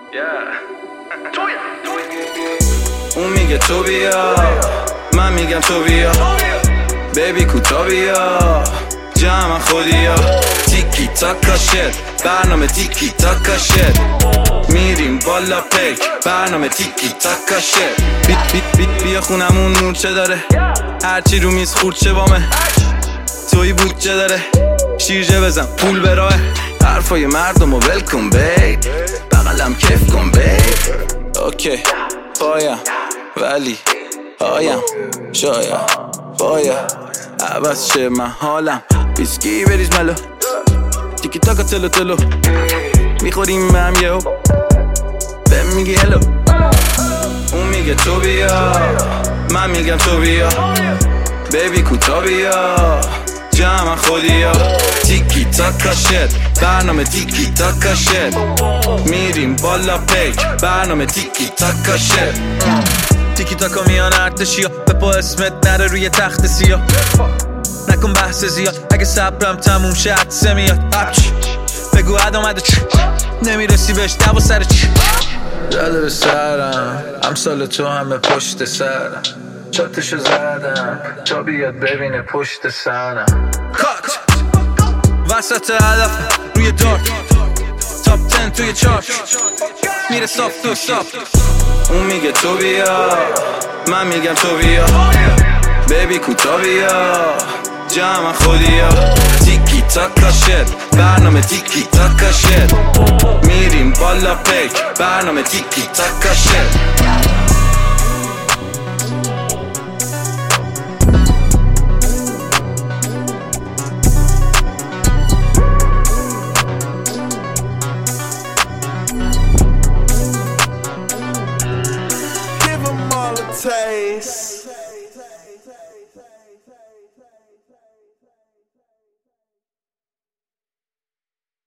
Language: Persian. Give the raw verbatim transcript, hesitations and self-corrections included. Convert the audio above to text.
اون میگه تو بیا، من میگم تو بیا، بیبی کوتا بیا، جمع خودیا. تیکی تاکا شد، برنامه تیکی تاکا شد، میریم بالا پیک، برنامه تیکی تاکا شد. بی بی بی بیا خونمون نور چه داره، هرچی رو میز خورد چه بامه، توی بود چه داره، شیرجه بزن پول به راه، حرفای مردم و ول کن بی، بغلم کف کن بی. اوکی پایم ولی پایم شایم باید عوض شه من حالم، ویسکی بریز ملو، تیکی تاکا تلو تلو، میخوریم هم یهو بهم میگی هلو. اون میگه تو بیا، من میگم تو بیا، بیبی کوتا بیا، جمع خودیا. تیکی تاکا شد، برنامه تیکی تاکا شد، میریم بالا پیک، برنامه تیکی تاکا شد. تیکی تاکا میان ارتشیا، به پا اسمت نره روی تخت سیاه، نکن بحث زیاد، اگه صبرم تموم شه عدسه میاد. اپچ بگو عد آمده چی، نمیرسی بهش دو سر چی، زده به سرم امثال تو همه پشت سرم، چاتشو زدم تا بیاد ببینه پشت سرم. کات وسط هدف روی دارت، تاپ تن توی چارت، میره صاف تو صاف. اون میگه تو بیا، من میگم تو بیا، بیبی کوتا بیا، جمع خودیا. تیکی تاکا شد، برنامه تیکی تاکا شد، میریم بالا پیک، برنامه تیکی تاکا شد. Taste.